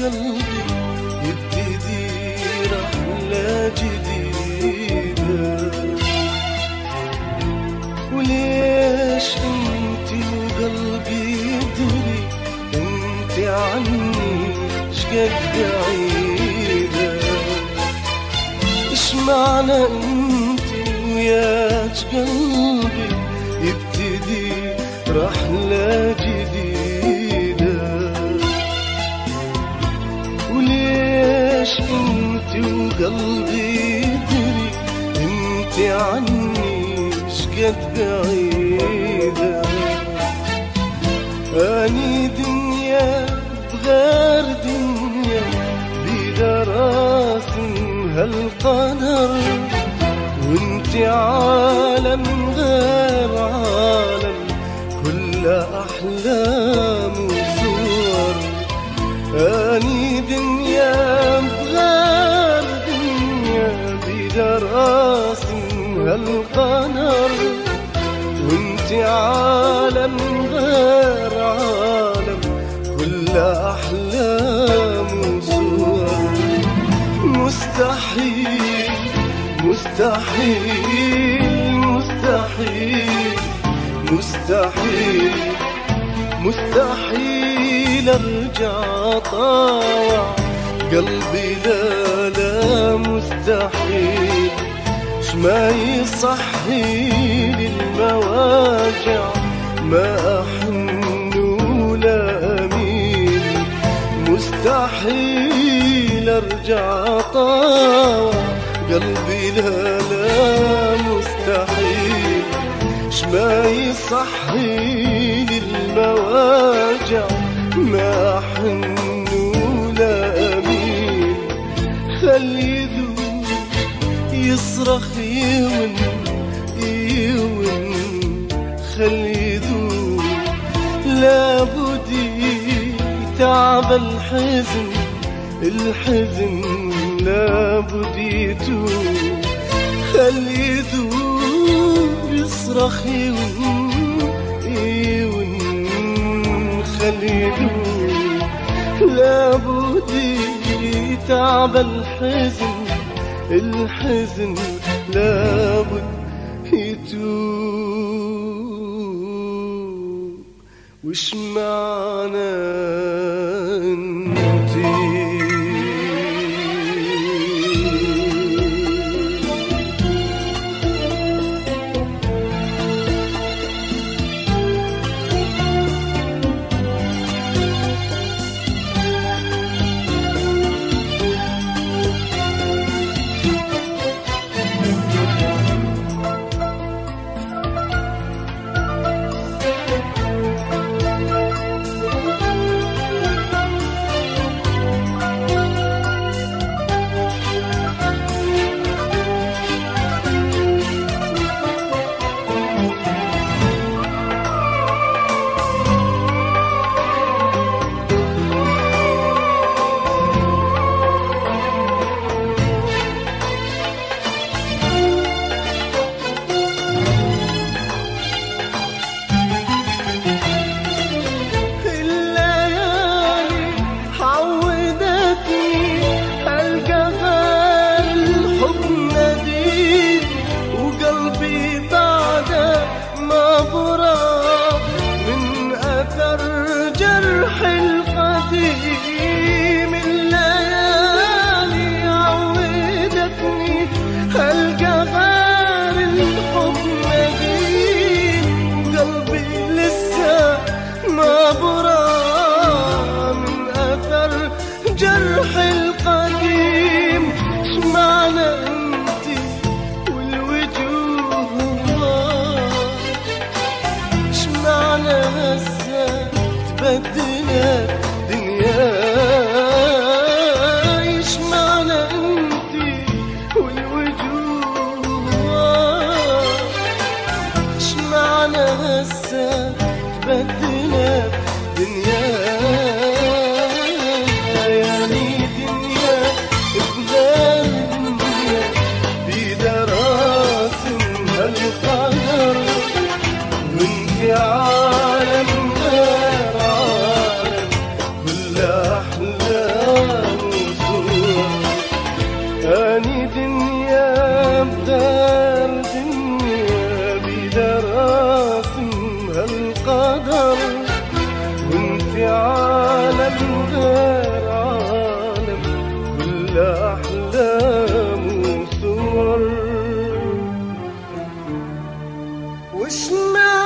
قلبي يبتدي رحلة جديدة. وليش انتي وقلبي يدري انتي عني شقد بعيدة؟ اش معنى انتي وياك قلبي يبتدي رحلة جديدة؟ وليش انتي وقلبي يدري انتي عني شقد بعيدة؟ اني دنيا بغير دنيا بدراسم هالقدر، وانتي عالم غير عالم كل أحلام وصور. اني دنيا بغير دنيا بدراسم هالقدر، وانتي عالم غير عالم كل أحلام وصور. مستحيل مستحيل مستحيل مستحيل مستحيل ارجع طاوع قلبي، لا لا مستحيل. ما يصحي للمواجع ما أحن ولا أميل. مستحيل أرجع طاوع قلبي، لا لا مستحيل. ما يصحي للمواجع ما أحن ولا أميل. خلي يذوب يصرخ يون يون، خلي يذوب لابد يتعب الحزن، الحزن لابد يتوب. خلي يذوب يصرخ يون يون، خلي يذوب لابد يتعب الحزن، الحزن لابد يتوب. وش معنى انتي جرح القديم. شمعنا انتي والوجوه الله، شمعنا هسه تبدلت دنياي. شمعنا انتي والوجوه الله، شمعنا هسه تبدلت دنياي. وش